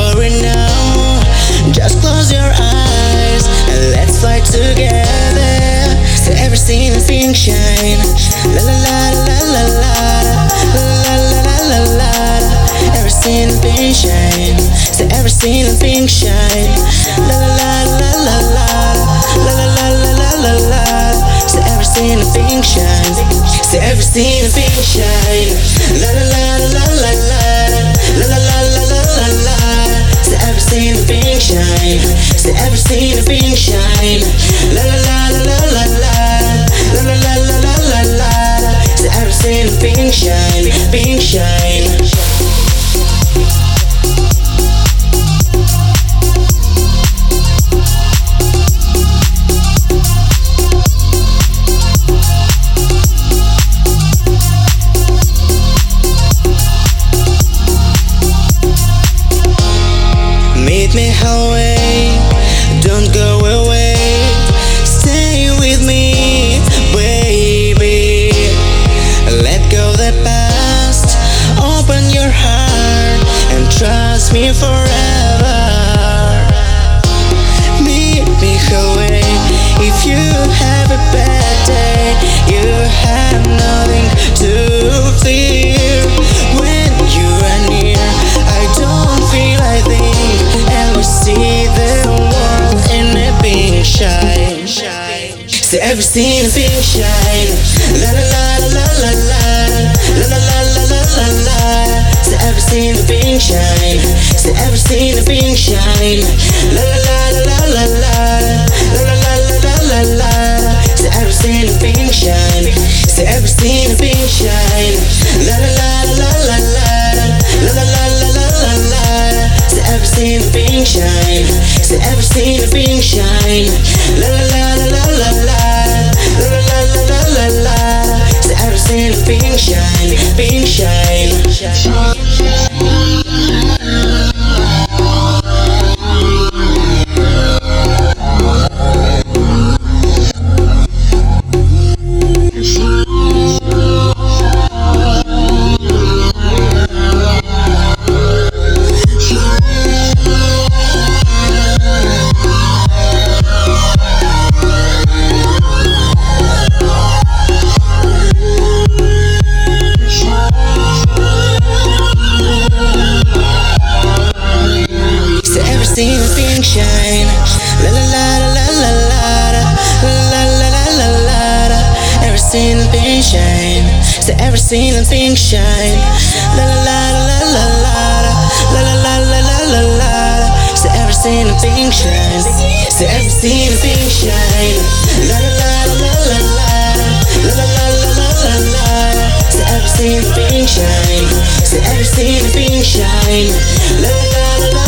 worry now. Just close your eyes and let's fly together. So everything is pink shine. La la la la la la la la la la la. Everything is pink shine. So everything is pink shine. La la la la la la la la la la la la. So everything is pink shine. So everything is pink shine. La la la la la la la la la la la la. So everything is pink shine. So everything is pink shine. La la la la la la la la la la la la la. So everything is pink shine, pink shine. Meet me halfway, don't go away. Stay with me, baby. Let go the past, open your heart and trust me forever. Meet me halfway. If you have a bad day, you have nothing to fear. When you are near, I don't feel I think. And we see the world in a pink shine. So everything is pink shine. La la la la la la la la la la la la la. So everything is pink shine. So everything is pink shine. La la la la la la la la la la la la. So everything is pink shine. So everything is pink shine. La la la la la la la la la la la la la. So everything is pink shine. So everything is pink shine. La la la la la la la la la la la la la. So everything is pink shine, pink shine. Everything is pink shine. La la la la la la la la la la la la. Everything is pink shine. So everything is pink shine. La la la la la la la la la la la la la. So everything is pink shine. So everything is pink shine. La la la la la la la la la la la la. So everything is pink shine. So everything is pink shine. La la la la.